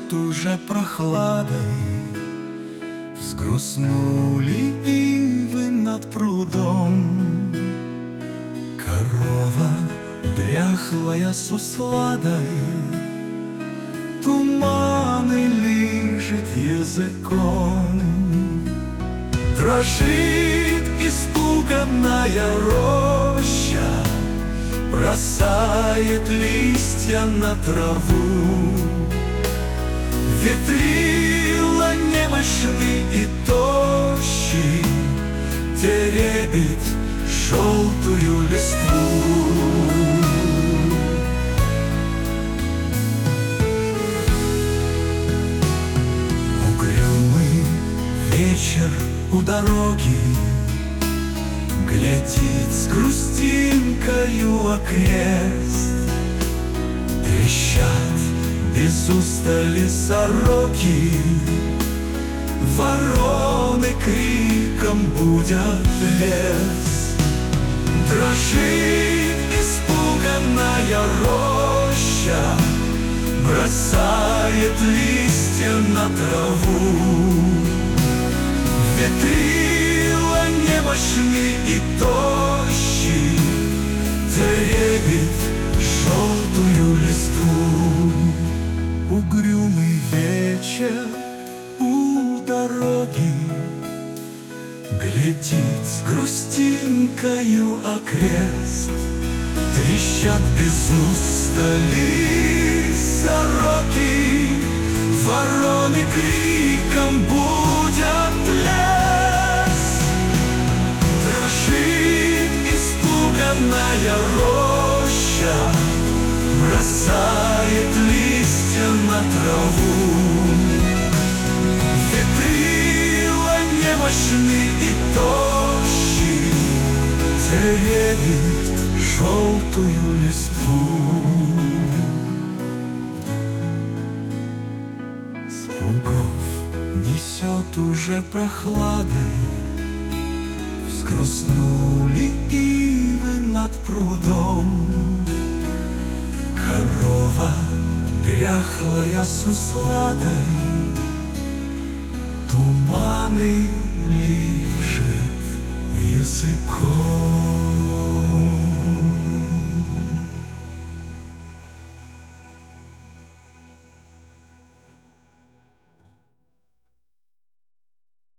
уже прохладой. Взгрустнули ивы над прудом. Корова дряхлая с усладой туманы лижет языком. Дрожит испуганная роща, бросает листья на траву. Ветрила немощный и тощий теребит желтую листву. Угрюмый вечер у дороги глядит с грустинкою окрест. Трещат без устали сороки, вороны криком будят лес. Дрожит испуганная роща, бросает листья на траву. Ветрила немощный и тощий теребит желтую листву. Угрюмый вечер у дороги глядит с грустинкою окрест. Трещат без устали сороки, вороны криком будят лес. Дрожит испуганная роща, бросает листья на траву. Ветрила немощный и тощий теребит желтую листву. С лугов несет уже прохладой, взгрустнули ивы над прудом. Корова дряхлая с усладой туманы лижет языком.